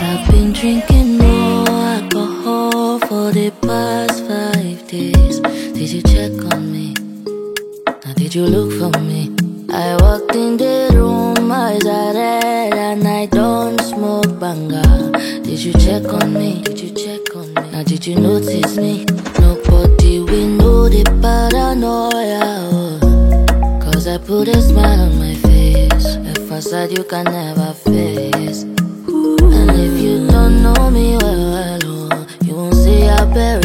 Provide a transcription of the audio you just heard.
I've been drinking no alcohol for the past 5 days. Did you check on me? Now did you look for me? I walked in the room, eyes are red, and I don't smoke banga. Did you check on me? Did you check on me? Now did you notice me? Nobody will know the paranoia, oh. Cause I put a smile on my face, a facade you can never face. And if you don't know me well, oh, you won't see how buried